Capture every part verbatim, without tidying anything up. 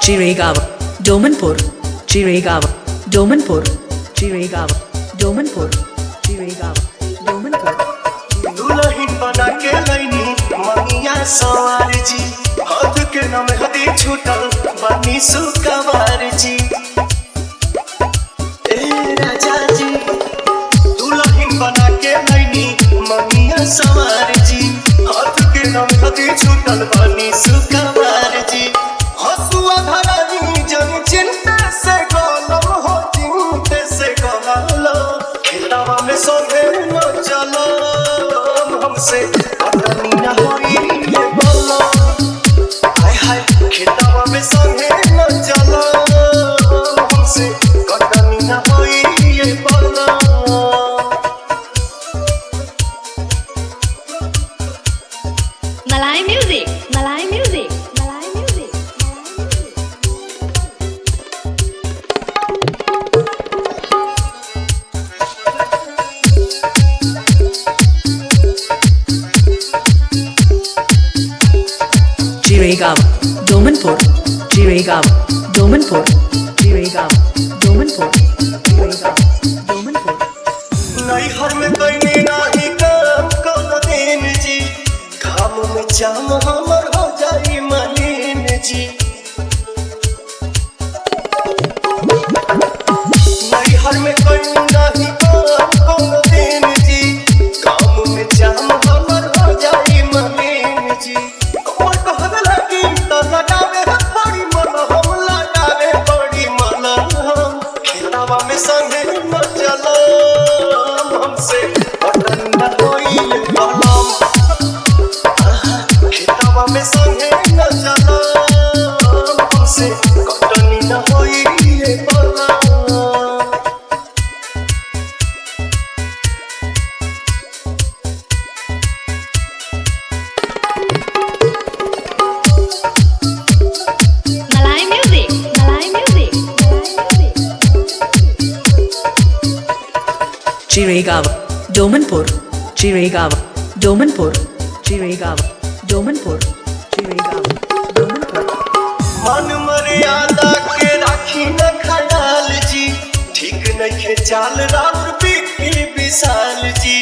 Chiregaon, Domanpur, Chiregaon, Domanpur, Chiregaon, Domanpur, Chiregaon, Domanpur. दुल्हन बना के लैनी मनिया सवार जी, हाथ के नाम हदी छूटल बनी सुकवार जी। ए राजा जी, दुल्हन बना के लैनी मनिया सवार जी, हाथ के नाम हदी छूटल बनी सुकवार जी। हसुआ धरानी जन चिंता से गलम हो, चिंता से गलम खिलावा में सोहे न चलो हमसे कटनी न होई ये बोलो। हाय हाय खिलावा में सोहे न चलो हमसे कटनी न होई ये बोलो। Malay music, Malay music, Malay music. Chiregaon, Domanpur, Chiregaon, Domanpur, Chiregaon, Domanpur, Chiregaon, Domanpur. नहीं हर में कहीं नहीं काम कोनो दिन जी, काम में जाम हमर हो जाई मलिन जी। नहीं हर में कहीं नहीं काम कोनो दिन जी, काम में जाम हमर हो जाई मलिन जी। और कहत लगी तो लगावे बड़ी मन, हम लगावे बड़ी मन, हम खिलावा में संगे न चलो हमसे कटनी न होई कलम। खिलावा में संगे न चलो हमसे कटनी न होई कलम। Malay music, Malay music, Malay music. Chiregaon, Domanpur, Chiregaon, Domanpur, Chiregaon, Domanpur, Chiregaon, Domanpur. मन मर्यादा के राखी न ख्याल जी, ठीक नइखे चाल राउर बिक्री विशाल जी।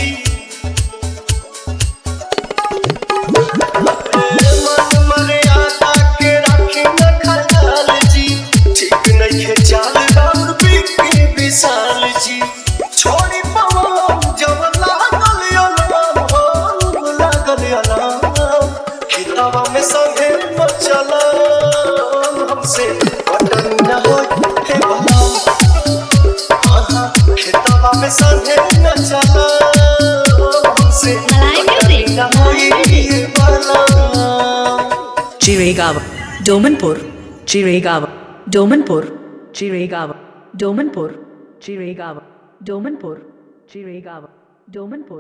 मन मर्यादा के राखी न ख्याल जी, ठीक नइखे चाल राउर बिक्री विशाल जी। छोड़ी पवन जब लागल अलाम हो, लागल अलाम खिताबा में संगे न चलो हमसे कटनी न होई हे बलम। आहा खिताबा में संगे न चलो हमसे कटनी न होई हे बलम। Chiregaon, Domanpur, Chiregaon, Domanpur, Chiregaon, Domanpur, Chiregaon, Domanpur, Chiregaon, Domanpur.